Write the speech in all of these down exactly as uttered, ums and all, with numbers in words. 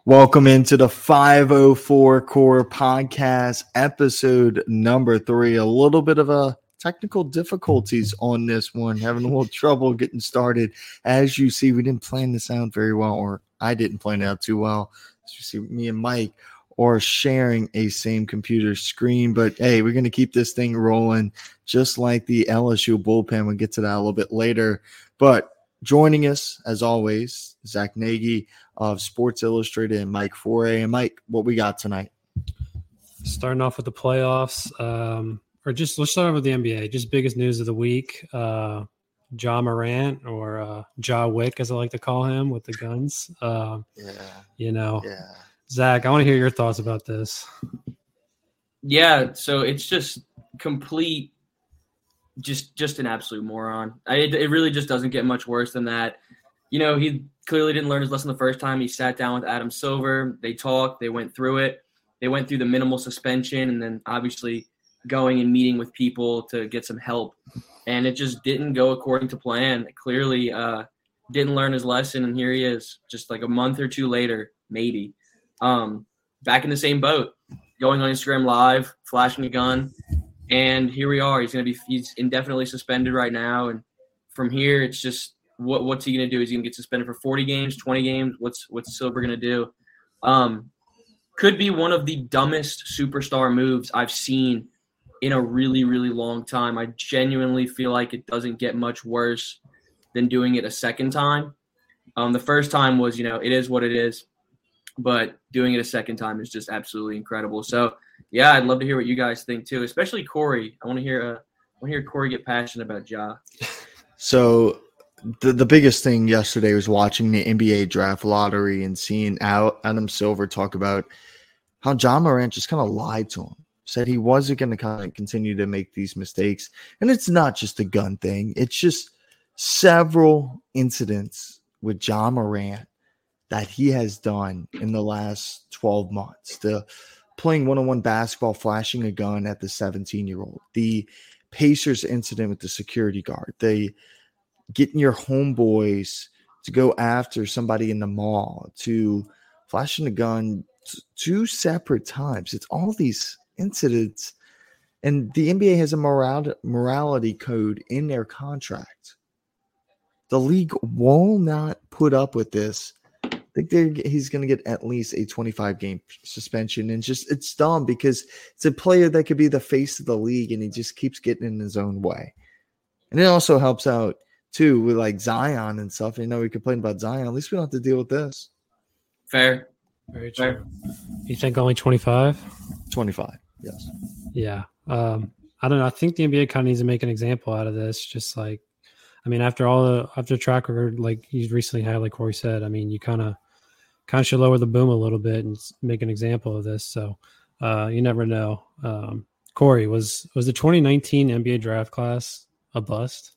Welcome into the five oh four Core Podcast, episode number three. A little bit of a technical difficulties on this one, having a little trouble getting started. As you see, we didn't plan this out very well, or I didn't plan it out too well. As you see, me and Mike are sharing a same computer screen, but hey, we're going to keep this thing rolling just like the L S U bullpen. We'll get to that a little bit later, but joining us, as always, Zach Nagy of Sports Illustrated and Mike Foray. And Mike, what we got tonight? Starting off with the playoffs, um, or just let's start with the N B A. Just biggest news of the week: uh, Ja Morant, or uh, Ja Wick, as I like to call him, with the guns. Uh, yeah, you know, yeah. Zach, I want to hear your thoughts about this. Yeah, so it's just complete, just just an absolute moron. I, it, it really just doesn't get much worse than that. You know, he clearly didn't learn his lesson the first time. He sat down with Adam Silver. They talked. They went through it. They went through the minimal suspension and then obviously going and meeting with people to get some help. And it just didn't go according to plan. Clearly uh, didn't learn his lesson, and here he is just like a month or two later, maybe, um, back in the same boat, going on Instagram Live, flashing a gun. And here we are. He's going to be he's indefinitely suspended right now. And from here, it's just what what's he going to do? Is he going to get suspended for forty games, twenty games? What's what's Silver going to do? Um, could be one of the dumbest superstar moves I've seen in a really, really long time. I genuinely feel like it doesn't get much worse than doing it a second time. Um, the first time was, you know, it is what it is. But doing it a second time is just absolutely incredible. So, yeah, I'd love to hear what you guys think too, especially Corey. I want to hear uh, I want to hear Corey get passionate about Ja. So the the biggest thing yesterday was watching the N B A draft lottery and seeing Adam Silver talk about how Ja Morant just kind of lied to him, said he wasn't going to kind of continue to make these mistakes. And it's not just a gun thing. It's just several incidents with Ja Morant that he has done in the last twelve months. The playing one-on-one basketball, flashing a gun at the seventeen-year-old, the Pacers incident with the security guard, the getting your homeboys to go after somebody in the mall, to flashing a gun two separate times. It's all these incidents, and the N B A has a moral, morality code in their contract. The league will not put up with this. I think he's going to get at least a twenty-five game suspension, and just it's dumb because it's a player that could be the face of the league, and he just keeps getting in his own way. And it also helps out too with like Zion and stuff. You know, we complain about Zion. At least we don't have to deal with this. Fair, very true. You think only twenty-five? twenty-five, yes. Yeah, um, I don't know. I think the N B A kind of needs to make an example out of this. Just like, I mean, after all the after track record like he's recently had, like Corey said, I mean, you kind of kind of should lower the boom a little bit and make an example of this. So uh, you never know. Um, Corey, was was the twenty nineteen N B A draft class a bust?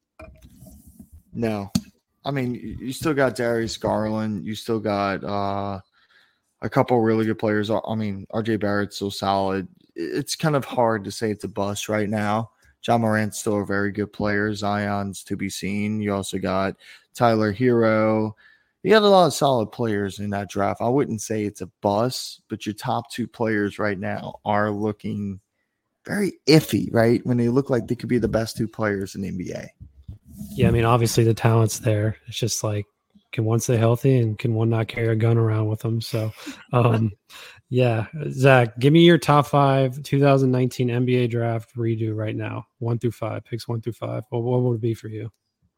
No, I mean, you still got Darius Garland. You still got uh, a couple really good players. I mean, R J Barrett's so solid. It's kind of hard to say it's a bust right now. Ja Morant's still a very good player. Zion's to be seen. You also got Tyler Hero. You got a lot of solid players in that draft. I wouldn't say it's a bust, but your top two players right now are looking very iffy, right? When they look like they could be the best two players in the N B A. Yeah, I mean, obviously the talent's there. It's just like, can one stay healthy and can one not carry a gun around with them? So, um, yeah. Zach, give me your top five twenty nineteen N B A draft redo right now. One through five. Picks one through five. What, what would it be for you?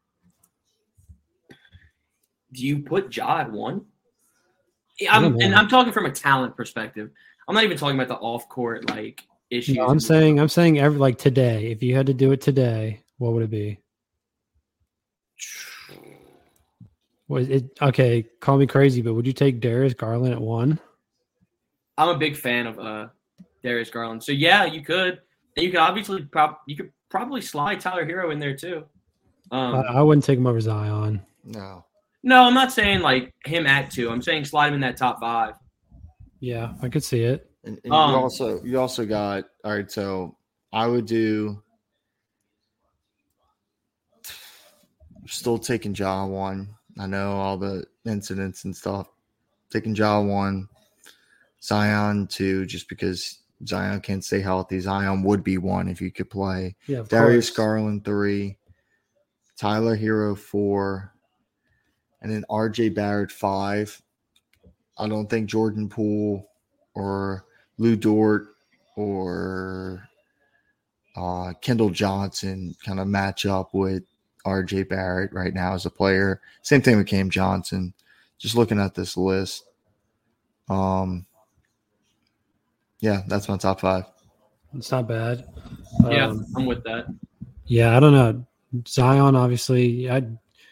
Do you put Ja at one? I'm, and I'm talking from a talent perspective. I'm not even talking about the off-court like issues. No, I'm saying, I'm saying every like today. If you had to do it today, what would it be? Was it okay? Call me crazy, but would you take Darius Garland at one? I'm a big fan of uh, Darius Garland, so yeah, you could. And you could obviously prob- you could probably slide Tyler Hero in there too. Um, I, I wouldn't take him over Zion. No, no, I'm not saying like him at two. I'm saying slide him in that top five. Yeah, I could see it. and, and Um, you also you also got all right. So I would do. Still taking Ja one. I know all the incidents and stuff taking Ja one, Zion two, just because Zion can't stay healthy. Zion would be one if you could play. Yeah, of Darius course. Garland three, Tyler Hero four, and then R J Barrett five. I don't think Jordan Poole or Lou Dort or uh, Kendall Johnson kind of match up with R J Barrett right now as a player. Same thing with Cam Johnson. Just looking at this list. Um, yeah, that's my top five. It's not bad. Yeah, Um, I'm with that. yeah, I don't know. Zion, obviously, I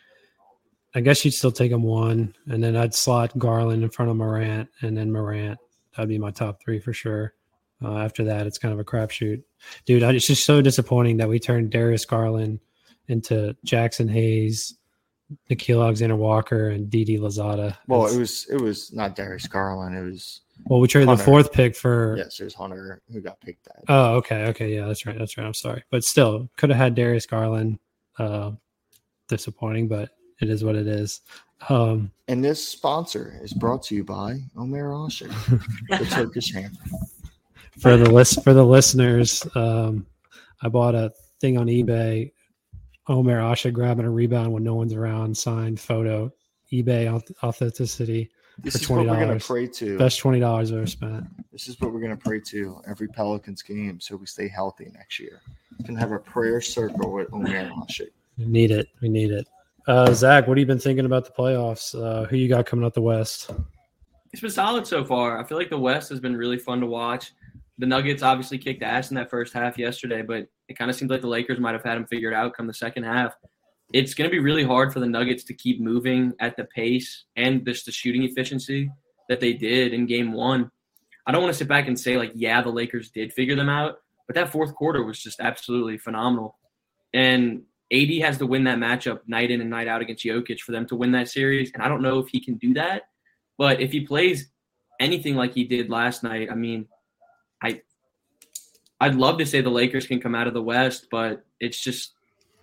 I guess you'd still take him one, and then I'd slot Garland in front of Morant, and then Morant. That'd be my top three for sure. Uh, after that, it's kind of a crapshoot. Dude, I, it's just so disappointing that we turned Darius Garland into Jackson Hayes, Nikhil Alexander-Walker, and Didi Lozada. Well, It's- it was it was not Darius Garland. It was well, we traded Hunter. the fourth pick for. yes, it was Hunter who got picked at. Oh, okay, okay, yeah, that's right, that's right. I'm sorry, but still, could have had Darius Garland. Uh, disappointing, but it is what it is. Um, And this sponsor is brought to you by Omer Asher, the Turkish ham. for the list for the listeners, um, I bought a thing on eBay. Omer Asha grabbing a rebound when no one's around, signed photo, eBay auth- authenticity. This For is what we're going twenty dollars. to pray to. Best twenty dollars I've ever spent. This is what we're going to pray to every Pelicans game so we stay healthy next year. We can have a prayer circle with Omer Asher. We need it. We need it. Uh, Zach, what have you been thinking about the playoffs? Uh, who you got coming out the West? It's been solid so far. I feel like the West has been really fun to watch. The Nuggets obviously kicked ass in that first half yesterday, but it kind of seems like the Lakers might have had them figured out come the second half. It's going to be really hard for the Nuggets to keep moving at the pace and just the shooting efficiency that they did in game one. I don't want to sit back and say, like, yeah, the Lakers did figure them out, but that fourth quarter was just absolutely phenomenal. And A D has to win that matchup night in and night out against Jokic for them to win that series, and I don't know if he can do that. But if he plays anything like he did last night, I mean, I, I'd love to say the Lakers can come out of the West, but it's just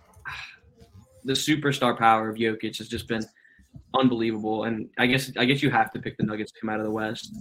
the superstar power of Jokic has just been unbelievable. And I guess I guess you have to pick the Nuggets to come out of the West.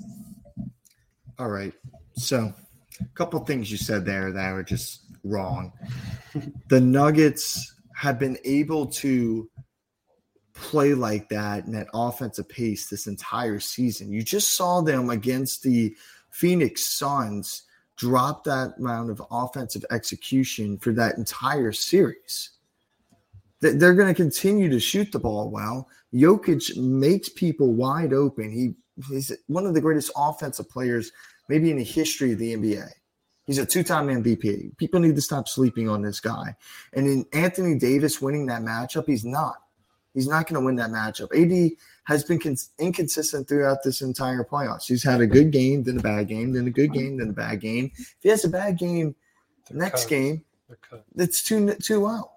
All right. So a couple things you said there that were just wrong. The Nuggets have been able to play like that in that offensive pace this entire season. You just saw them against the Phoenix Suns drop that amount of offensive execution for that entire series. They're going to continue to shoot the ball well. Jokic makes people wide open. He, he's one of the greatest offensive players maybe in the history of the N B A. He's a two-time M V P. People need to stop sleeping on this guy. And in Anthony Davis winning that matchup, he's not. He's not going to win that matchup. A D has been cons- inconsistent throughout this entire playoffs. He's had a good game, then a bad game, then a good game, then a bad game. If he has a bad game the next cut. game, it's two two out.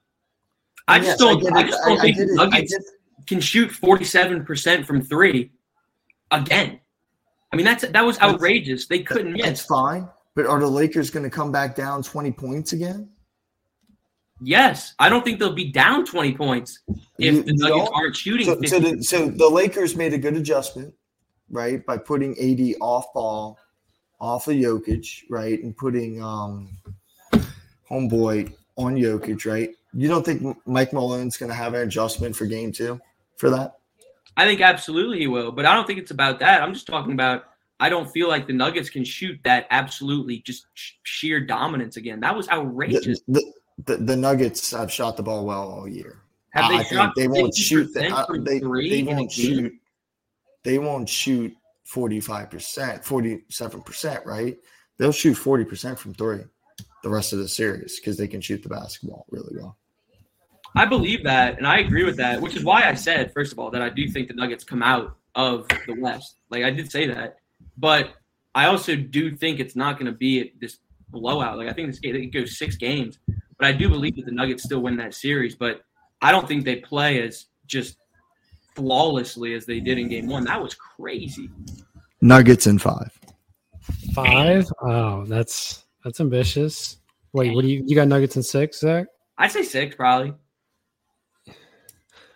I Yes, just don't. get I, it. just don't I- I think get the it. I Nuggets get- can shoot forty-seven percent from three again. I mean, that's that was outrageous. They couldn't That's miss. fine. But are the Lakers going to come back down twenty points again? Yes, I don't think they'll be down twenty points if You- the you Nuggets don't? aren't shooting. So, fifty so, the, so the Lakers made a good adjustment, right, by putting A D off ball, off of Jokic, right, and putting um, homeboy on Jokic, right? You don't think Mike Malone's going to have an adjustment for game two for that? I think absolutely he will, but I don't think it's about that. I'm just talking about I don't feel like the Nuggets can shoot that absolutely just sh- sheer dominance again. That was outrageous. The, the, the, the Nuggets have shot the ball well all year. Have I they think shot they won't shoot. fifty percent The, from they, three they in a won't game? shoot. They won't shoot forty-five percent, forty-seven percent, right? They'll shoot forty percent from three the rest of the series because they can shoot the basketball really well. I believe that, and I agree with that, which is why I said, first of all, that I do think the Nuggets come out of the West. Like, I did say that. But I also do think it's not going to be this blowout. Like, I think this game, it goes six games. But I do believe that the Nuggets still win that series. But I don't think they play as just flawlessly as they did in game one. That was crazy. Nuggets in five. Five? Oh, that's that's ambitious. Wait, what do you you got Nuggets in six, Zach? I'd say six, probably.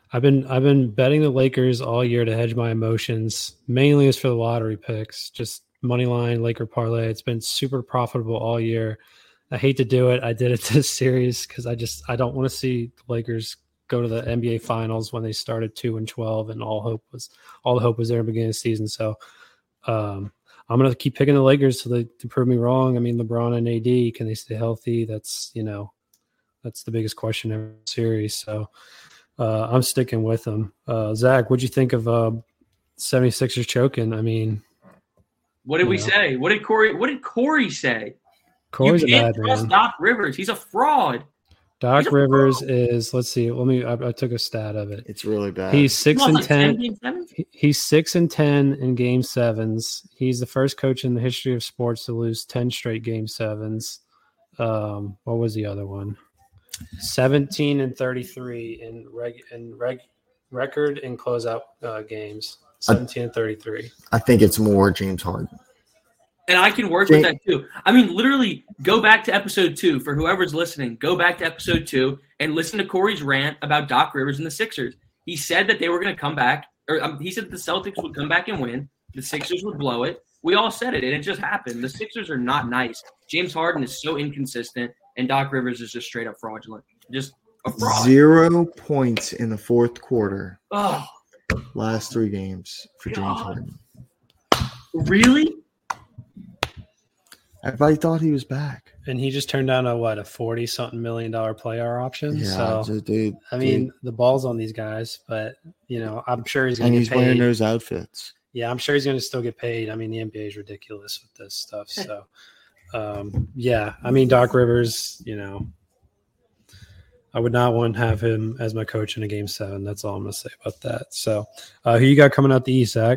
I've been I've been betting the Lakers all year to hedge my emotions. Mainly is for the lottery picks, just money line Laker parlay. It's been super profitable all year. I hate to do it. I did it this series because I just I don't want to see the Lakers go to the N B A Finals when they started two and twelve, and all hope was all the hope was there at the beginning of the season. So um, I'm gonna keep picking the Lakers so they to prove me wrong. I mean, LeBron and A D, can they stay healthy? That's you know, that's the biggest question in the series. So. Uh, I'm sticking with them. Uh, Zach, what'd you think of uh, seventy-sixers choking? I mean, what did we know. say? What did Corey? What did Corey say? Corey's you a can't bad trust man. Doc Rivers. He's a fraud. Doc He's a Rivers fraud. is. Let's see. Let me. I, I took a stat of it. It's really bad. He's six He and lost like ten. game sevens? He- He's six and ten in game sevens. He's the first coach in the history of sports to lose ten straight game sevens. Um, what was the other one? seventeen and thirty-three in reg in reg record and closeout uh, games. seventeen and thirty-three. I think it's more James Harden. And I can work Jake- with that too. I mean, literally, go back to episode two for whoever's listening. Go back to episode two and listen to Corey's rant about Doc Rivers and the Sixers. He said that they were going to come back, or um, he said that the Celtics would come back and win. The Sixers would blow it. We all said it, and it just happened. The Sixers are not nice. James Harden is so inconsistent, and Doc Rivers is just straight up fraudulent. Just a fraud. Zero points in the fourth quarter. Oh, Last three games for James God. Harden. really? Everybody thought he was back. And he just turned down a what a forty something million dollar player option. Yeah, so dude. I mean the ball's on these guys, but you know I'm sure he's going and to he's get wearing paid. those outfits. Yeah, I'm sure he's going to still get paid. I mean the N B A is ridiculous with this stuff. So um, yeah, I mean Doc Rivers, you know, I would not want to have him as my coach in a game seven. That's all I'm going to say about that. So uh, who you got coming out the East, Zach?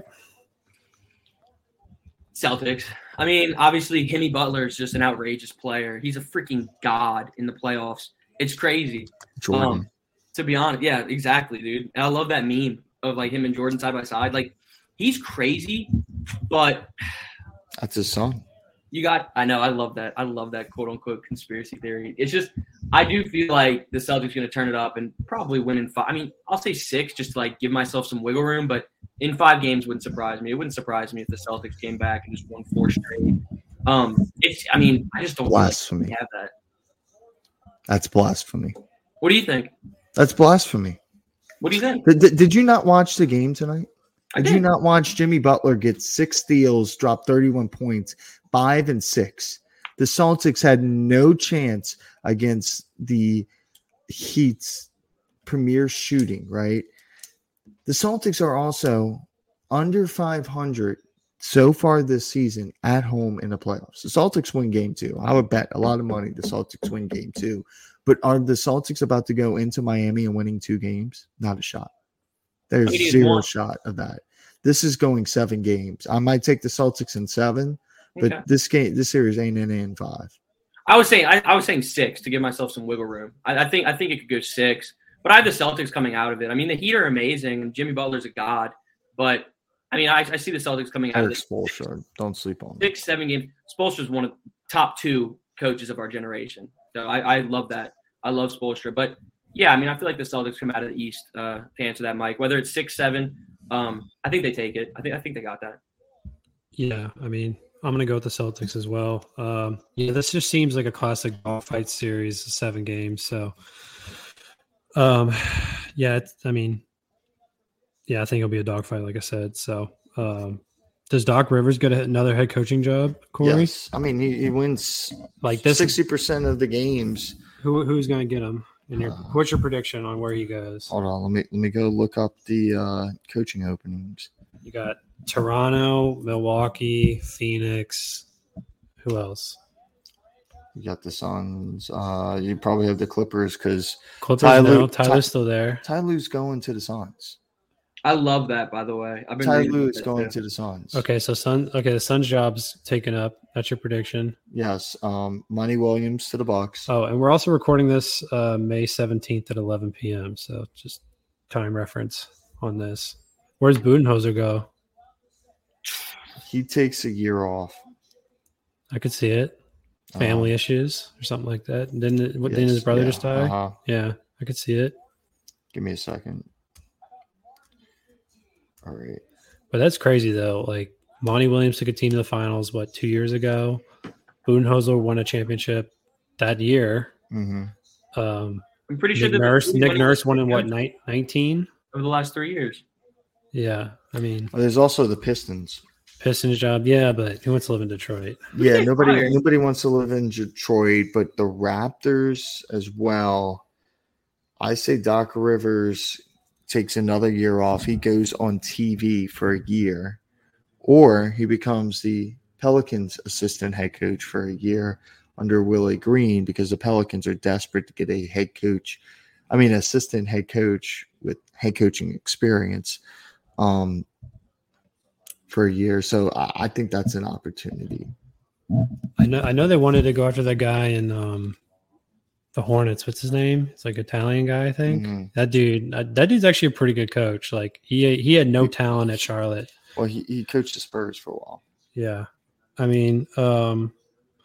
Celtics. I mean, obviously, Jimmy Butler is just an outrageous player. He's a freaking god in the playoffs. It's crazy. Jordan. Um, to be honest, yeah, exactly, dude. And I love that meme of like him and Jordan side by side. Like, he's crazy, but That's his son. you got. I know. I love that. I love that quote unquote conspiracy theory. It's just, I do feel like the Celtics going to turn it up and probably win in five. I mean, I'll say six just to like give myself some wiggle room, but in five games wouldn't surprise me. It wouldn't surprise me if the Celtics came back and just won four straight. Um, it's. I mean, I just don't Blasphemy. really have that. That's blasphemy. What do you think? That's blasphemy. What do you think? Did, did, did you not watch the game tonight? I Did you not watch Jimmy Butler get six steals, drop thirty-one points, five and six? The Celtics had no chance against the Heat's premier shooting, right? The Celtics are also under five hundred so far this season at home in the playoffs. The Celtics win game two. I would bet a lot of money the Celtics win game two. But are the Celtics about to go into Miami and winning two games? Not a shot. There's I mean, he's zero won. shot of that. This is going seven games. I might take the Celtics in seven, but Okay. this game, this series ain't in in five. I was saying I, I was saying six to give myself some wiggle room. I, I think I think it could go six, but I have the Celtics coming out of it. I mean, the Heat are amazing, and Jimmy Butler's a god. But I mean, I, I see the Celtics coming out of Eric this Spoelstra, don't sleep on him. six, seven games. Spoelstra's one of the top two coaches of our generation. So I, I love that. I love Spoelstra. But yeah, I mean, I feel like the Celtics come out of the East uh, to answer that, Mike. Whether it's six, seven, um, I think they take it. I think I think they got that. Yeah, I mean, I'm going to go with the Celtics as well. Um, yeah, this just seems like a classic dogfight series, seven games. So, um, yeah, it's, I mean, yeah, I think it'll be a dogfight, like I said. So, um, does Doc Rivers get another head coaching job, Corey? Yes. I mean, he, he wins Like this, sixty percent of the games. who who's going to get him? And your, Uh, what's your prediction on where he goes? Hold on, let me let me go look up the uh, coaching openings. You got Toronto, Milwaukee, Phoenix. Who else? You got the Suns. Uh, you probably have the Clippers because Clippers. Ty no, Lue- Tyler's Ty- still there. Ty Lue's going to the Suns. I love that, by the way. I've been Ty reading Lue about is that, going too. to the Suns. Okay, so Sun. Okay, the Suns' job's taken up. That's your prediction. Yes. Um, Monty Williams to the Bucks. Oh, and we're also recording this uh, May seventeenth at eleven p.m. So just time reference on this. Where's Budenholzer go? He takes a year off. I could see it. Family issues or something like that. Didn't it, what, didn't his Yes, brother yeah, just die? Uh-huh. Yeah, I could see it. Give me a second. All right. But that's crazy though. Like Monty Williams took a team to the finals, what, two years ago? Budenholzer won a championship that year. Mm-hmm. Um, I'm pretty sure Nick that Nurse, Nick Nurse won in what, nineteen? Over the last three years. Yeah, I mean, well, there's also the Pistons. Pistons job, yeah, but who wants to live in Detroit? Yeah, nobody fired. nobody wants to live in Detroit, but the Raptors as well. I say Doc Rivers takes another year off. He goes on T V for a year, or he becomes the Pelicans assistant head coach for a year under Willie Green, because the Pelicans are desperate to get a head coach. I mean, assistant head coach with head coaching experience um, for a year. So I, I think that's an opportunity. I know, I know they wanted to go after that guy in um, the Hornets. What's his name? It's like Italian guy, I think. Mm-hmm. That dude, that, that dude's actually a pretty good coach. Like he he had no talent at Charlotte. Well, he, he coached the Spurs for a while. Yeah, I mean, um,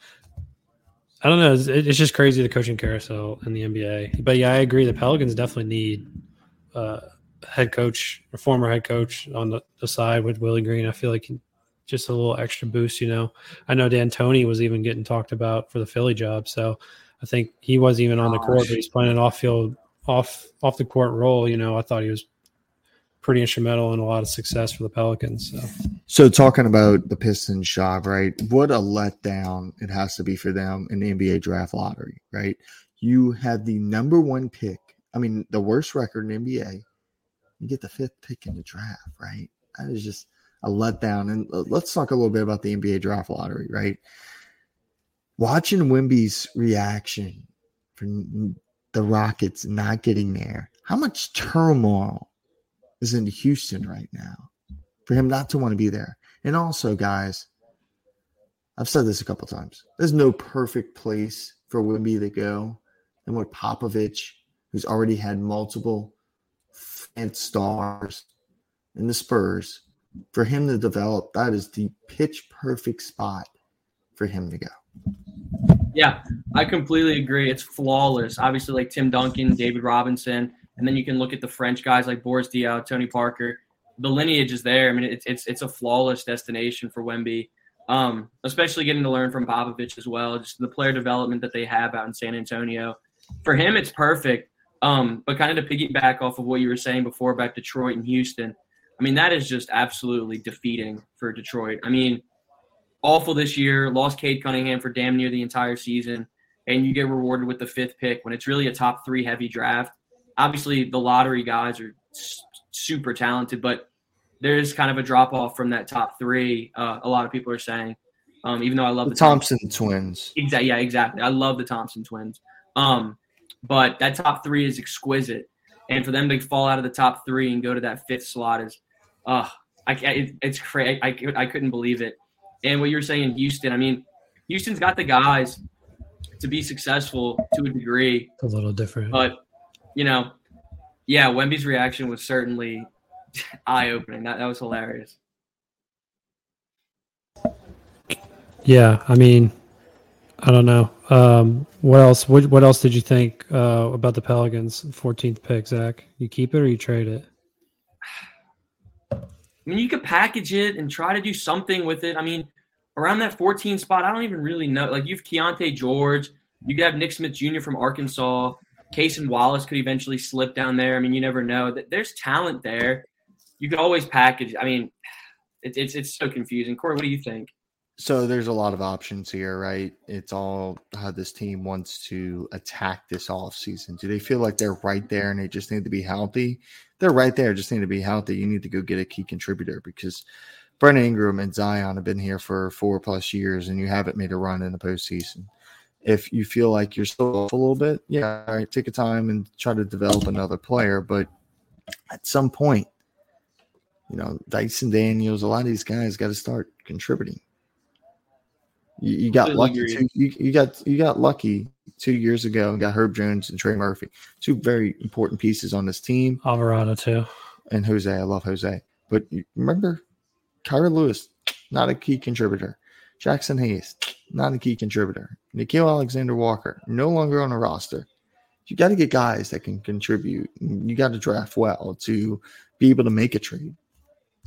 I don't know. It's, it's just crazy the coaching carousel in the N B A. But yeah, I agree. The Pelicans definitely need uh, head coach, a former head coach on the, the side with Willie Green. I feel like he, just a little extra boost. You know, I know D'Antoni was even getting talked about for the Philly job, so I think he wasn't even on the court, but he's playing an off-field, off off the court role. You know, I thought he was pretty instrumental in a lot of success for the Pelicans. So, so talking about the Pistons job, right? What a letdown it has to be for them in the N B A draft lottery, right? You had the number one pick. I mean, the worst record in the N B A. You get the fifth pick in the draft, right? That is just a letdown. And let's talk a little bit about the N B A draft lottery, right? Watching Wemby's reaction from the Rockets not getting there, how much turmoil is in Houston right now for him not to want to be there? And also, guys, I've said this a couple times. There's no perfect place for Wemby to go than with Popovich, who's already had multiple fan stars in the Spurs. For him to develop, that is the pitch perfect spot for him to go. Yeah, I completely agree. It's flawless. Obviously, like Tim Duncan, David Robinson, and then you can look at the French guys like Boris Diaw, Tony Parker. The lineage is there. I mean, it's it's it's a flawless destination for Wemby, um, especially getting to learn from Popovich as well. Just the player development that they have out in San Antonio. For him, it's perfect. Um, but kind of to piggyback off of what you were saying before about Detroit and Houston, I mean, that is just absolutely defeating for Detroit. I mean, awful this year, lost Cade Cunningham for damn near the entire season, and you get rewarded with the fifth pick when it's really a top three heavy draft. Obviously, the lottery guys are super talented, but there's kind of a drop-off from that top three, uh, a lot of people are saying, um, even though I love the, the Thompson, Thompson twins. Exactly, yeah, exactly. I love the Thompson twins. Um, but that top three is exquisite, and for them to fall out of the top three and go to that fifth slot is uh, – I, it, it's crazy. I, I couldn't believe it. And what you were saying in Houston, I mean, Houston's got the guys to be successful to a degree. A little different. But, you know, yeah, Wemby's reaction was certainly eye-opening. That, that was hilarious. Yeah, I mean, I don't know. Um, what else? What, what else did you think uh, about the Pelicans' fourteenth pick, Zach? You keep it or you trade it? I mean, you could package it and try to do something with it. I mean, around that fourteen spot, I don't even really know. Like, you have Keontae George. You could have Nick Smith Junior from Arkansas. Cason Wallace could eventually slip down there. I mean, you never know. There's talent there. You could always package. I mean, it, it's it's so confusing. Corey, what do you think? So there's a lot of options here, right? It's all how this team wants to attack this offseason. Do they feel like they're right there and they just need to be healthy? They're right there, just need to be healthy. You need to go get a key contributor because Brandon Ingram and Zion have been here for four plus years and you haven't made a run in the postseason. If you feel like you're still off a little bit, yeah, all right, take a time and try to develop another player. But at some point, you know, Dyson Daniels, a lot of these guys got to start contributing. You, you got lucky. Two, you, you got you got lucky two years ago and got Herb Jones and Trey Murphy, two very important pieces on this team. Alvarado too, and Jose. I love Jose, but you remember, Kyra Lewis, not a key contributor. Jackson Hayes, not a key contributor. Nickeil Alexander-Walker, no longer on the roster. You got to get guys that can contribute. You got to draft well to be able to make a trade.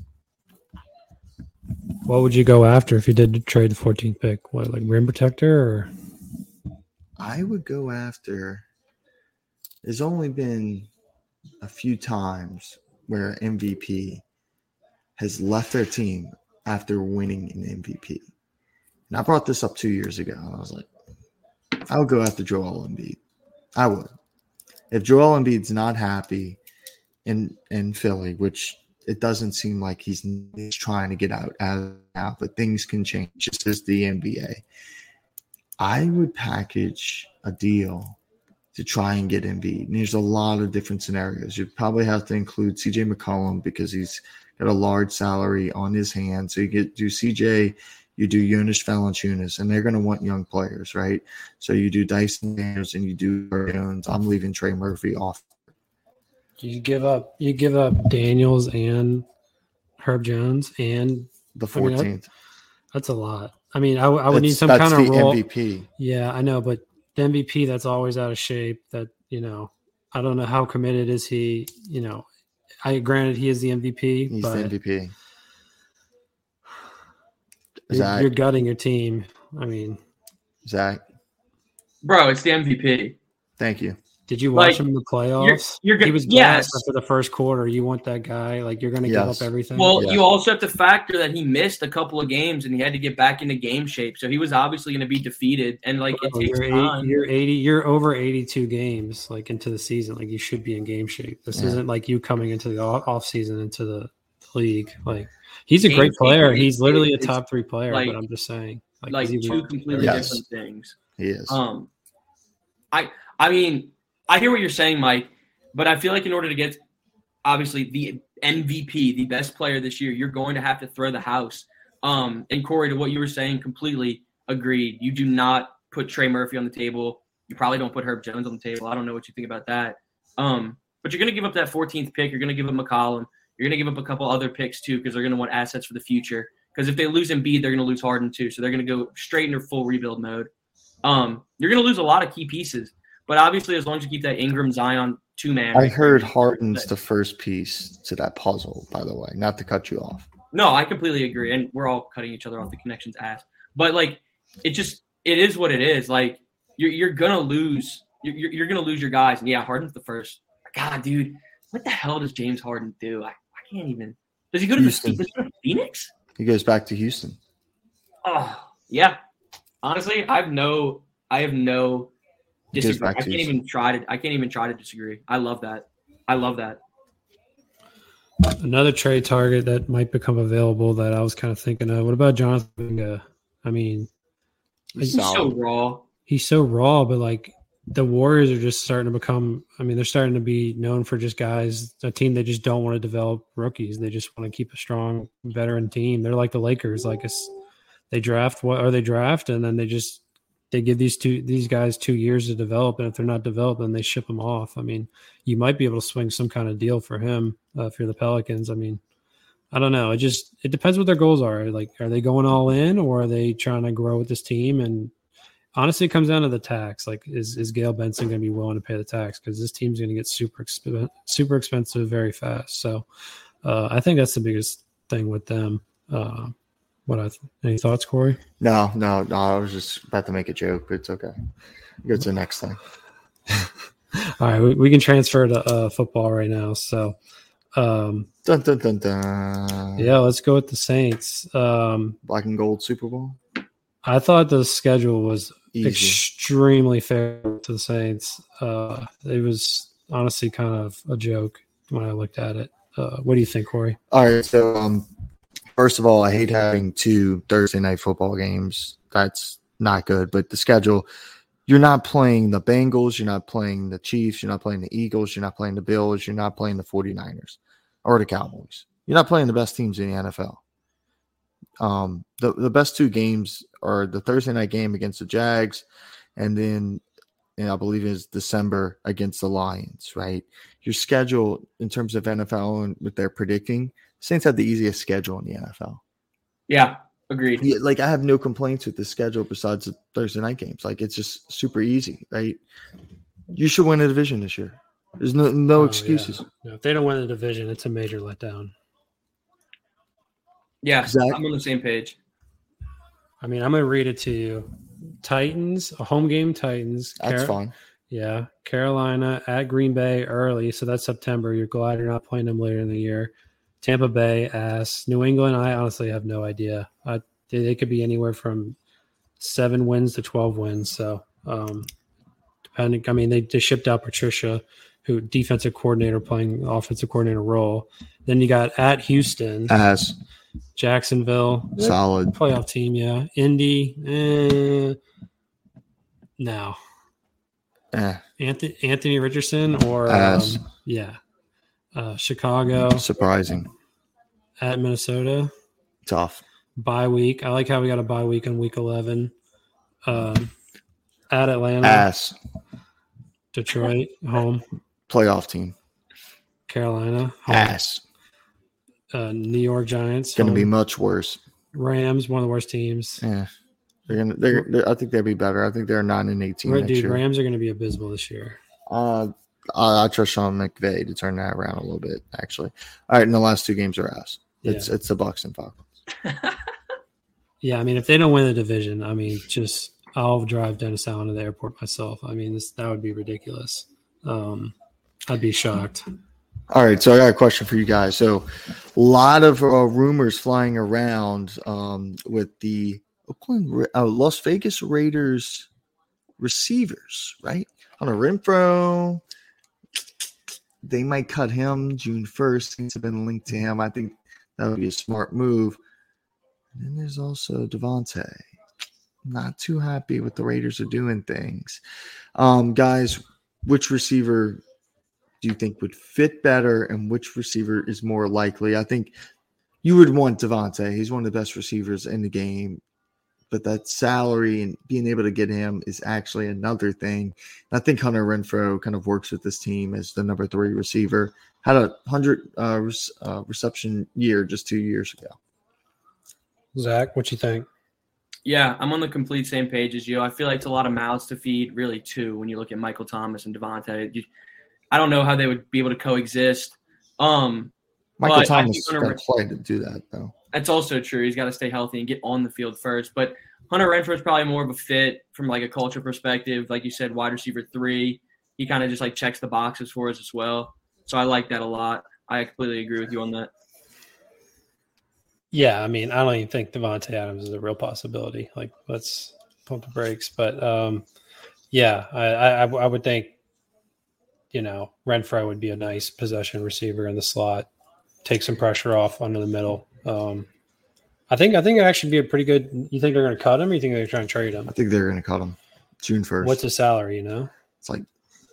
What would you go after if you did trade the fourteenth pick? What, like rim protector or? I would go after. There's only been a few times where M V P has left their team after winning an M V P. And I brought this up two years ago. And I was like, I would go after Joel Embiid. I would. If Joel Embiid's not happy in in Philly, which it doesn't seem like he's, he's trying to get out, out now, but things can change just as the N B A. I would package a deal to try and get Embiid. And there's a lot of different scenarios. You'd probably have to include C J McCollum because he's got a large salary on his hands. So you get do C J, you do Jonas Valanciunas, and they're going to want young players, right? So you do Dyson Daniels and you do Jones. I'm leaving Trey Murphy off. You give up. You give up Daniels and Herb Jones and The fourteenth. I mean, that, that's a lot. I mean, I, I would that's, need some that's kind of the role. M V P. Yeah, I know, but the M V P that's always out of shape. That you know, I don't know how committed is he. You know, I granted he is the M V P. He's but the M V P. You're, Zach, you're gutting your team. I mean, Zach, Bro, it's the M V P. thank you. did you watch Like, him in the playoffs? you're go- he was yes. gassed after the first quarter. You want that guy? Like you're going to Yes. give up everything? Well, Yeah. you also have to factor that he missed a couple of games and he had to get back into game shape. So he was obviously going to be defeated. And, like, it Bro, takes you're, time. eight, you're eighty. You're over eighty-two games like into the season. Like you should be in game shape. This Yeah. isn't like you coming into the off off season into the league. Like he's a Game great player. shape He's is- literally a is, top three player. like- but I'm just saying, like, like, is he two really- completely Yes. different things. He is. Um, I I mean, I hear what you're saying, Mike, but I feel like in order to get obviously the M V P, the best player this year, you're going to have to throw the house. Um, and Corey, to what you were saying, completely agreed. You do not put Trey Murphy on the table. You probably don't put Herb Jones on the table. I don't know what you think about that. Um, but you're going to give up that fourteenth pick. You're going to give up McCollum. You're going to give up a couple other picks too because they're going to want assets for the future. Because if they lose Embiid, they're going to lose Harden too. So they're going to go straight into full rebuild mode. Um, you're going to lose a lot of key pieces. But obviously, as long as you keep that Ingram Zion two man, I heard Harden's the first piece to that puzzle, by the way, not to cut you off. No, I completely agree, and we're all cutting each other off. The connection's ass, but like it just it is what it is. Like you're you're gonna lose. You're you're gonna lose your guys, and yeah, Harden's the first. God, dude, what the hell does James Harden do? I, I can't even. Does he go to Houston. the does he go to Phoenix? He goes back to Houston. Oh yeah. Honestly, I have no. I have no. He goes Disagree. I back to can't Houston. even try to. I can't even try to disagree. I love that. I love that. Another trade target that might become available that I was kind of thinking of. What about Jonathan Kuminga? I mean, He's He's so solid. raw. he's so raw, but like the Warriors are just starting to become. I mean, they're starting to be known for just guys, a team that just don't want to develop rookies. They just want to keep a strong veteran team. They're like the Lakers. Like it's, they draft what or they draft, and then they just they give these two these guys two years to develop, and if they're not developed, then they ship them off. I mean, you might be able to swing some kind of deal for him uh, if you're the Pelicans. I mean, I don't know. It just it depends what their goals are. Like, are they going all in, or are they trying to grow with this team? And honestly, it comes down to the tax. Like, is is Gail Benson going to be willing to pay the tax? Because this team's going to get super exp- super expensive very fast. So, uh, I think that's the biggest thing with them. Uh, what I th- any thoughts, Corey? No, no, no. I was just about to make a joke, but it's okay. Go to the next thing. All right, we, we can transfer to uh, football right now. So, um, Dun, dun, dun, dun. yeah, let's go with the Saints. Um, Black and gold Super Bowl. I thought the schedule was Easy. extremely fair to the Saints. Uh, it was honestly kind of a joke when I looked at it. Uh, what do you think, Corey? All right. So, um, first of all, I hate having two Thursday night football games. That's not good. But the schedule, you're not playing the Bengals. You're not playing the Chiefs. You're not playing the Eagles. You're not playing the Bills. You're not playing the 49ers or the Cowboys. You're not playing the best teams in the N F L. Um, the, the best two games are the Thursday night game against the Jags, and then and I believe it's December against the Lions, right? Your schedule in terms of N F L and what they're predicting, Saints have the easiest schedule in the N F L. Yeah, agreed. Yeah, like I have no complaints with the schedule besides the Thursday night games. Like it's just super easy, right? You should win a division this year. There's no no Oh, excuses. yeah. No, if they don't win the division, it's a major letdown. Yeah, Zach? I'm on the same page. I mean, I'm gonna read it to you. Titans, a home game. Titans. That's Car- fine. Yeah, Carolina at Green Bay early, so that's September. You're glad you're not playing them later in the year. Tampa Bay, ass. New England, I honestly have no idea. I, they, they could be anywhere from seven wins to twelve wins. So, um, depending, I mean, they, they shipped out Patricia, who defensive coordinator playing offensive coordinator role. Then you got at Houston, As Jacksonville, solid. playoff team, yeah. Indy, eh, no. Eh, Anthony, Anthony Richardson or Ass. um, yeah, uh, Chicago surprising. at Minnesota. Tough. Bye week. I like how we got a bye week on week eleven. Um, at Atlanta, Ass. Detroit, home. Playoff team. Carolina, home. Ass. Uh, New York Giants, Going to be home. much worse. Rams, one of the worst teams. Yeah. They're gonna. They're, they're, I think they'll be better. I think they're nine and eighteen Right, next dude, year. Rams are going to be abysmal this year. Uh, I, I trust Sean McVay to turn that around a little bit. Actually, all right. And the last two games are ass. It's Yeah. it's the Bucks and Falcons. Yeah, I mean, if they don't win the division, I mean, just I'll drive Dennis Allen to the airport myself. I mean, this that would be ridiculous. Um, I'd be shocked. All right, so I got a question for you guys. So, a lot of uh, rumors flying around um, with the Oakland, uh, Las Vegas Raiders receivers, right? Hunter Renfro, they might cut him June first. Things have been linked to him. I think that would be a smart move. And then there's also Devontae. Not too happy with the Raiders are doing things. Um, guys, which receiver do you think would fit better, and which receiver is more likely? I think you would want Devontae. He's one of the best receivers in the game. But that salary and being able to get him is actually another thing. I think Hunter Renfro kind of works with this team as the number three receiver. Had a hundred uh, uh, reception year just two years ago. Zach, what you think? Yeah, I'm on the complete same page as you. I feel like it's a lot of mouths to feed, really, too, when you look at Michael Thomas and Devontae. You, I don't know how they would be able to coexist. Um, Michael Thomas Hunter, got to play to do that, though. That's also true. He's got to stay healthy and get on the field first. But Hunter Renfro is probably more of a fit from like a culture perspective. Like you said, wide receiver three. He kind of just like checks the boxes for us as well. So I like that a lot. I completely agree with you on that. Yeah, I mean, I don't even think Devontae Adams is a real possibility. Like, let's pump the brakes. But um, yeah, I, I I would think, you know, Renfro would be a nice possession receiver in the slot, take some pressure off under the middle. Um, I think I think it actually be a pretty good. You think they're going to cut him, or you think they're trying to trade him? I think they're going to cut him June first. What's his salary? You know, it's like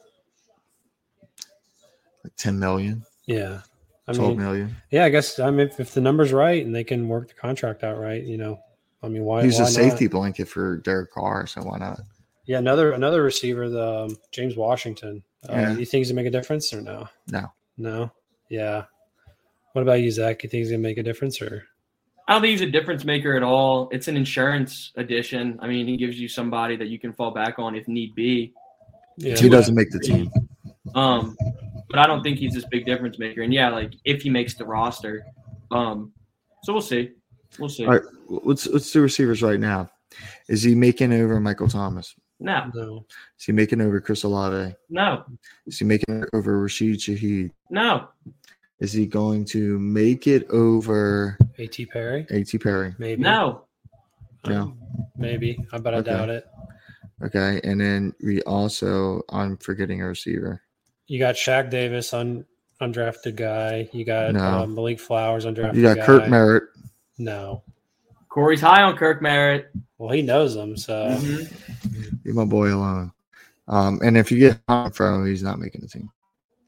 like ten million. Yeah, I twelve mean, million. Yeah, I guess I mean if, if the number's right and they can work the contract out right, you know, I mean, why? He's why a safety not? blanket for Derek Carr, so why not? Yeah, another another receiver, the um, James Washington. Uh, Yeah. You think he's gonna make a difference or no? No. No. Yeah. What about you, Zach? You think he's gonna make a difference or? I don't think he's a difference maker at all. It's an insurance addition. I mean, he gives you somebody that you can fall back on if need be. Yeah. He doesn't make the team. Um, but I don't think he's this big difference maker. And yeah, like if he makes the roster, um, so we'll see. We'll see. All right, let's let's do receivers right now. Is he making over Michael Thomas? No, No. Is he making over Chris Olave? no, Is he making it over Rashid Shaheed? no. Is he going to make it over A T Perry? A T Perry? Maybe. No. No. Um, maybe. I bet I Okay. doubt it. Okay, and then we also I'm forgetting a receiver. You got Shaq Davis, un, undrafted guy. You got No. um, Malik Flowers, undrafted You got guy. Kurt Merritt. No. Corey's high on Kirk Merritt. Well, he knows him, so Mhm. Leave my boy alone. Um, and if you get Renfro, he's not making the team.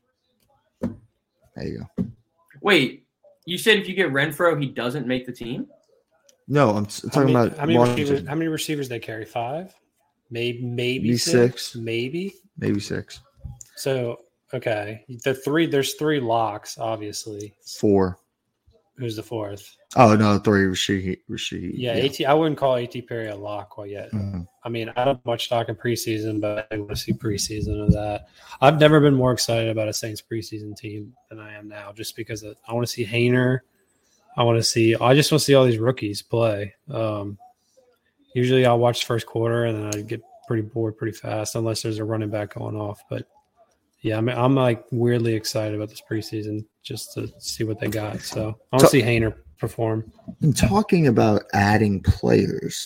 There you go. Wait, you said if you get Renfro, he doesn't make the team? No, I'm s- how talking many, about how many Washington. receivers? How many receivers they carry? Five, maybe, maybe Maybe six, six. maybe. Maybe six, So okay, the three. There's three locks, obviously. four. Who's the fourth? Oh no, three. Rashid. Rashid. Yeah, At. I wouldn't call At Perry a lock quite yet. Mhm. I mean, I don't have much stock in preseason, but I want to see preseason of that. I've never been more excited about a Saints preseason team than I am now, just because of, I want to see Hayner. I want to see. I just want to see all these rookies play. Um, usually, I'll watch the first quarter and then I get pretty bored pretty fast, unless there's a running back going off. But yeah, I mean, I'm like weirdly excited about this preseason just to see what they got. So I want to see Haener perform. And talking about adding players,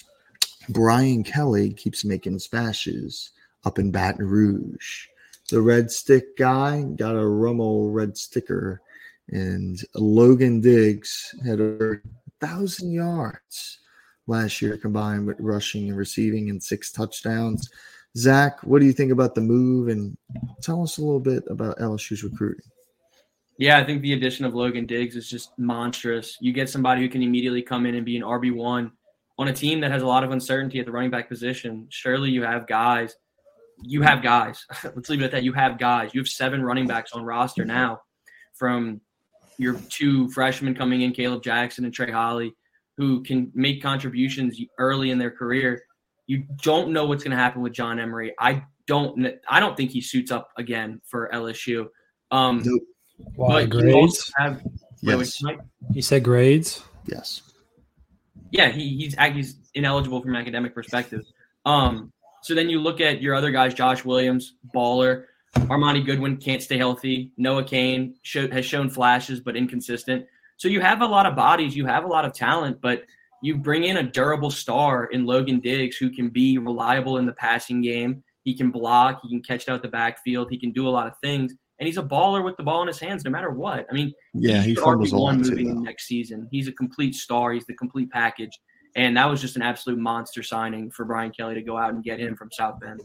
Brian Kelly keeps making smashes up in Baton Rouge. The red stick guy got a Romo red sticker, and Logan Diggs had over a thousand yards last year combined with rushing and receiving and six touchdowns. Zach, what do you think about the move? And tell us a little bit about L S U's recruiting. Yeah, I think the addition of Logan Diggs is just monstrous. You get somebody who can immediately come in and be an R B one on a team that has a lot of uncertainty at the running back position. Surely you have guys. You have guys. Let's leave it at that. You have guys. You have seven running backs on roster now, from your two freshmen coming in, Caleb Jackson and Trey Holly, who can make contributions early in their career. You don't know what's going to happen with John Emery. I don't I don't think he suits up again for L S U. Um, Nope. Why, but you grades? also have Yes. Mike? You said grades? Yes. Yeah, he, he's he's ineligible from an academic perspective. Um, so then you look at your other guys, Josh Williams, baller. Armani Goodwin can't stay healthy. Noah Kane show, has shown flashes but inconsistent. So you have a lot of bodies. You have a lot of talent, but you bring in a durable star in Logan Diggs who can be reliable in the passing game. He can block. He can catch it out the backfield. He can do a lot of things. And he's a baller with the ball in his hands no matter what. I mean, Yeah, he he's fumbles a lot moving too, in though. next season. He's a complete star. He's the complete package. And that was just an absolute monster signing for Brian Kelly to go out and get him from South Bend.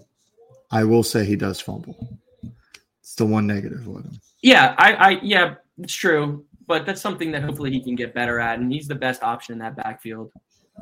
I will say he does fumble. It's the one negative with him. Yeah, I, I yeah, it's true. But that's something that hopefully he can get better at. And he's the best option in that backfield.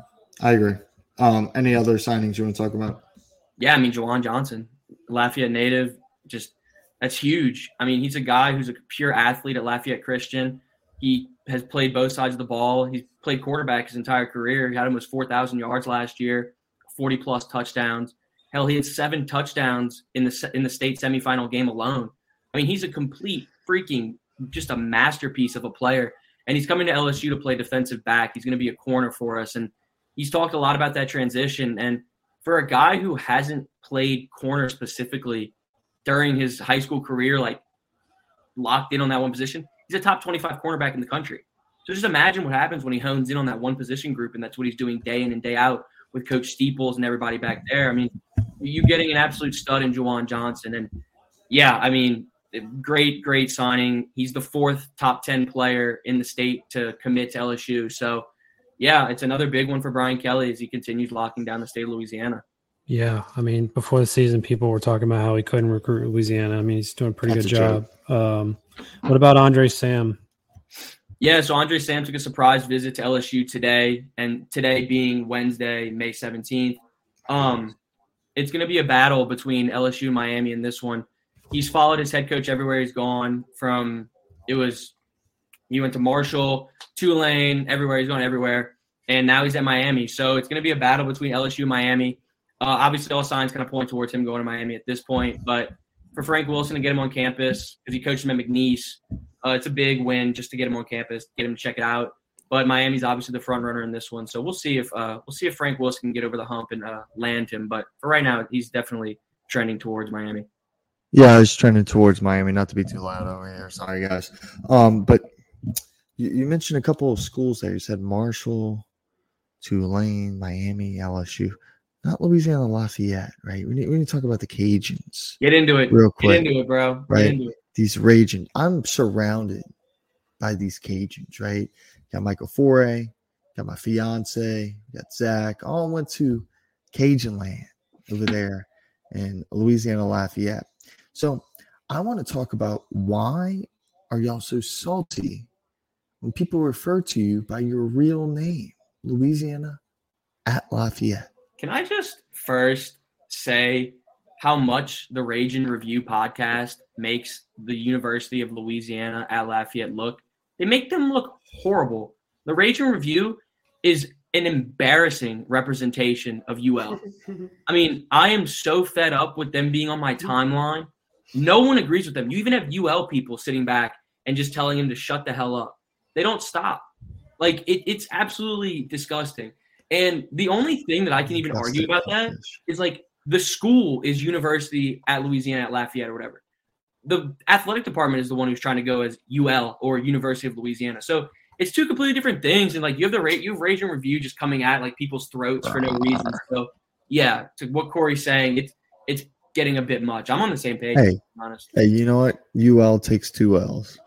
I agree. Um, any other signings you want to talk about? Yeah, I mean, Jawan Johnson, Lafayette native, just that's huge. I mean, he's a guy who's a pure athlete at Lafayette Christian. He has played both sides of the ball. He's played quarterback his entire career. He had almost four thousand yards last year, forty-plus touchdowns. Hell, he had seven touchdowns in the in the state semifinal game alone. I mean, he's a complete freaking just a masterpiece of a player. And he's coming to L S U to play defensive back. He's going to be a corner for us. And he's talked a lot about that transition. And for a guy who hasn't played corner specifically during his high school career, like locked in on that one position, he's a top twenty-five cornerback in the country. So just imagine what happens when he hones in on that one position group, and that's what he's doing day in and day out with Coach Steeples and everybody back there. I mean, you getting an absolute stud in Jawan Johnson. And, yeah, I mean, great, great signing. He's the fourth top ten player in the state to commit to L S U. So, yeah, it's another big one for Brian Kelly as he continues locking down the state of Louisiana. Yeah, I mean, before the season, people were talking about how he couldn't recruit Louisiana. I mean, he's doing a pretty That's good a job. Um, what about Andre Sam? Yeah, so Andre Sam took a surprise visit to L S U today, and today being Wednesday, May seventeenth. Um, it's going to be a battle between L S U and Miami in this one. He's followed his head coach everywhere he's gone. From it was he went to Marshall, Tulane, everywhere. He's gone everywhere, and now he's at Miami. So it's going to be a battle between L S U and Miami. Uh, obviously, all signs kind of point towards him going to Miami at this point. But for Frank Wilson to get him on campus, because he coached him at McNeese, uh, it's a big win just to get him on campus, get him to check it out. But Miami's obviously the front runner in this one, so we'll see if uh, we'll see if Frank Wilson can get over the hump and uh, land him. But for right now, he's definitely trending towards Miami. Yeah, I was trending towards Miami. Not to be too loud over here. Sorry, guys. Um, but you, you mentioned a couple of schools there. You said Marshall, Tulane, Miami, L S U. Not Louisiana Lafayette, right? We need, we need to talk about the Cajuns. Get into it. Real quick. Get into it, bro. Right? Get into it. These raging. I'm surrounded by these Cajuns, right? Got Michael Foray, got my fiance, got Zach. All went to Cajun land over there in Louisiana Lafayette. So I want to talk about why are y'all so salty when people refer to you by your real name, Louisiana at Lafayette? Can I just first say how much the Rage and Review podcast makes the University of Louisiana at Lafayette look? They make them look horrible. The Rage and Review is an embarrassing representation of U L. I mean, I am so fed up with them being on my timeline. No one agrees with them. You even have U L people sitting back and just telling him to shut the hell up. They don't stop. Like it, it's absolutely disgusting. And the only thing that I can even argue about that is like the school is University at Louisiana at Lafayette or whatever. The athletic department is the one who's trying to go as U L or University of Louisiana. So it's two completely different things. And like you have the rate, you have Rage and Review just coming at like people's throats for no reason. So yeah, to what Corey's saying, it's it's getting a bit much. I'm on the same page. Hey, honestly. Hey, you know what? U L takes two L's.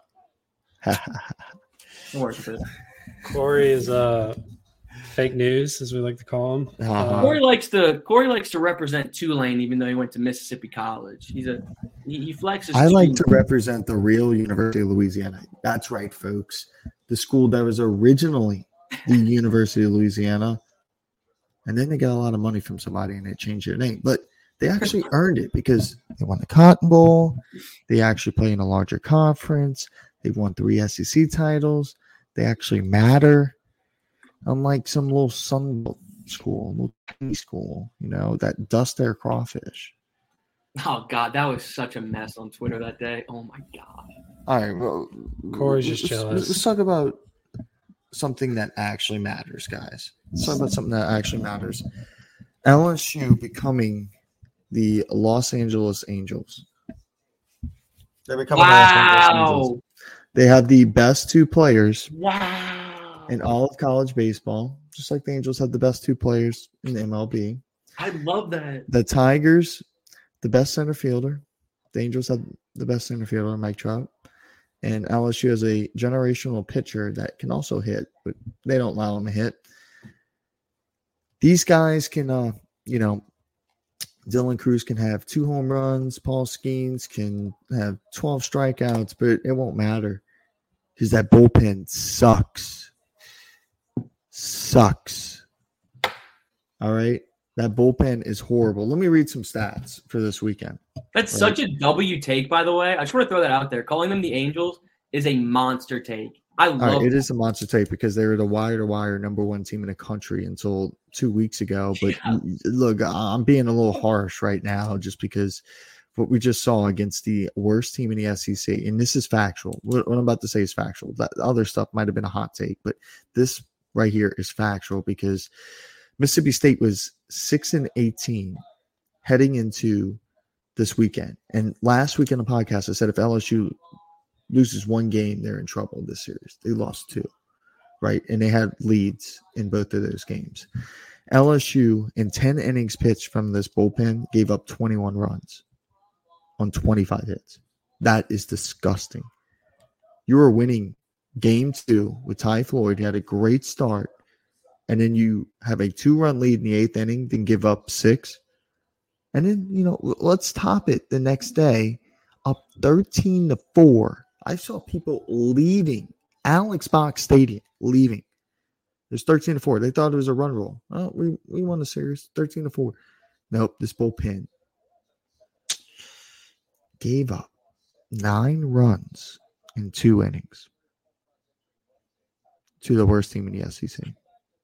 Corey is uh fake news, as we like to call him. Uh-huh. Uh, Corey likes to Corey likes to represent Tulane, even though he went to Mississippi College. He's a he, he flexes. I like Tulane. to represent the real University of Louisiana. That's right, folks. The school that was originally the University of Louisiana, and then they got a lot of money from somebody and they changed their name. But they actually earned it because they won the Cotton Bowl. They actually play in a larger conference. They've won three S E C titles. They actually matter. Unlike some little Sun Belt school, little tiny school, you know, that dust their crawfish. Oh God, that was such a mess on Twitter that day. Oh my God. All right, well, Corey's just let's, jealous. Let's talk about something that actually matters, guys. Let's talk about something that actually matters. L S U becoming the Los Angeles Angels. They're becoming wow. Los Angeles Angels. They have the best two players. Wow. In all of college baseball, just like the Angels have the best two players in the M L B. I love that. The Tigers, the best center fielder. The Angels have the best center fielder, Mike Trout. And L S U has a generational pitcher that can also hit, but they don't allow him to hit. These guys can, uh, you know, Dylan Cruz can have two home runs. Paul Skeens can have twelve strikeouts, but it won't matter because that bullpen sucks. Sucks. All right. That bullpen is horrible. Let me read some stats for this weekend. That's right? such a W take, by the way. I just want to throw that out there. Calling them the Angels is a monster take. I love All right, it it. is a monster take because they were the wire-to-wire number one team in the country until two weeks ago. But Yeah. look, I'm being a little harsh right now just because what we just saw against the worst team in the S E C, and this is factual. What I'm about to say is factual. That other stuff might have been a hot take, but this right here is factual because Mississippi State was six and eighteen heading into this weekend. And last week on the podcast, I said if L S U loses one game, they're in trouble this series. They lost two, right? And they had leads in both of those games. L S U, in ten innings pitched from this bullpen, gave up twenty-one runs on twenty-five hits. That is disgusting. You were winning game two with Ty Floyd. You had a great start. And then you have a two-run lead in the eighth inning, then give up six. And then, you know, let's top it the next day, up thirteen to four. I saw people leaving Alex Box Stadium, leaving. There's thirteen to four. They thought it was a run roll. Oh, we, we won the series, thirteen to four. Nope, this bullpen gave up nine runs in two innings to the worst team in the S E C.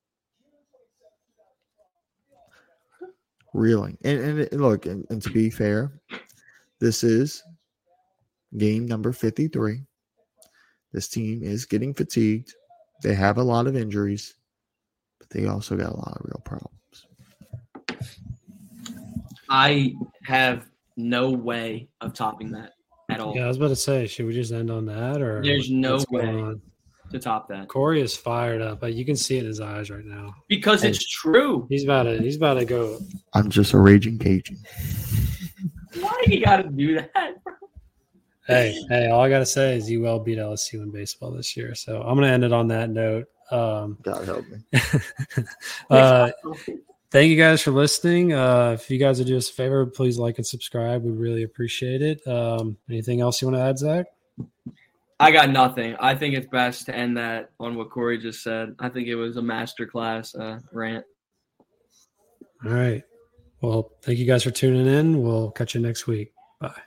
Reeling. And, and look, and, and to be fair, this is game number fifty-three. This team is getting fatigued. They have a lot of injuries, but they also got a lot of real problems. I have no way of topping that at all. Yeah, I was about to say, should we just end on that, or There's no what's going way. on? To top that. Corey is fired up, but you can see it in his eyes right now. Because Hey. it's true. He's about to. He's about to go. I'm just a raging Cajun. Why you gotta do that, bro? Hey, hey! All I gotta say is U L beat L S U in baseball this year, so I'm gonna end it on that note. Um, God help me. uh, thank you guys for listening. Uh, if you guys would do us a favor, please like and subscribe. We'd really appreciate it. Um, anything else you want to add, Zach? I got nothing. I think it's best to end that on what Corey just said. I think it was a masterclass uh, rant. All right. Well, thank you guys for tuning in. We'll catch you next week. Bye.